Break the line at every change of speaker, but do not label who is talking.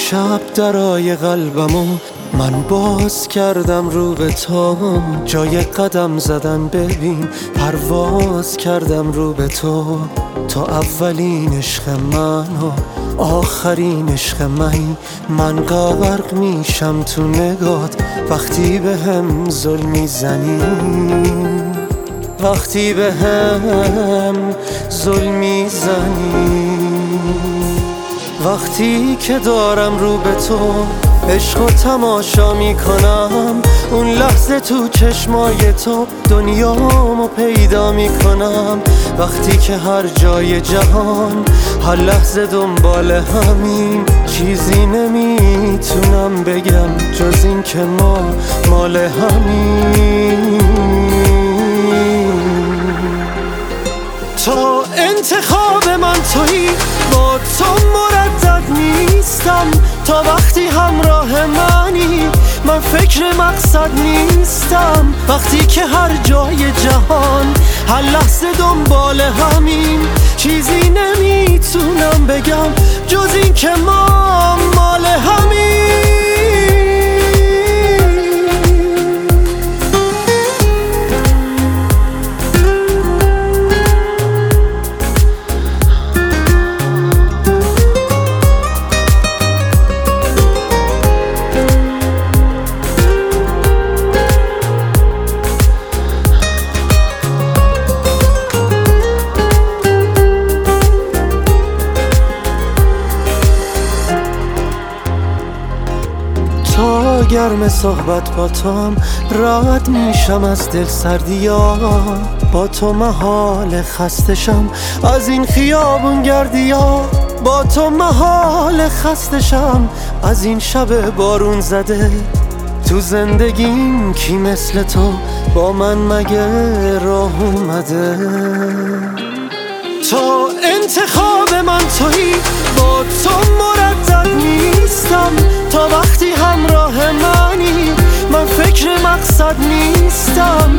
شب درای قلبمو من باز کردم رو به تو، جای قدم زدن ببین پرواز کردم رو به تو. تو اولین عشق من و آخرین عشق من غرق میشم تو نگات وقتی به هم ظلم میزنی، وقتی به هم ظلم میزنی. وقتی که دارم رو به تو عشق و تماشا میکنم، اون لحظه تو چشمای تو دنیامو پیدا میکنم. وقتی که هر جای جهان هر لحظه دنبال همین، چیزی نمیتونم بگم جز این که ما مال همین. تا انتخاب من تویی، با تو مردد نیستم. تا وقتی همراه منی من فکر مقصد نیستم. وقتی که هر جای جهان هر لحظه دنبال همین، چیزی نمیتونم بگم جز این که ما مال همین. تا گرم صحبت با توام رد میشم از دل سردیا، با تو محال خستشم از این خیابون گردیا. با تو محال خستشم از این شب بارون زده. تو زندگیم کی مثل تو با من مگه راه اومده؟ تا انتخاب من تویی، با تو مردد نیستم. تا وقتی همراه منی من فکر مقصد نیستم.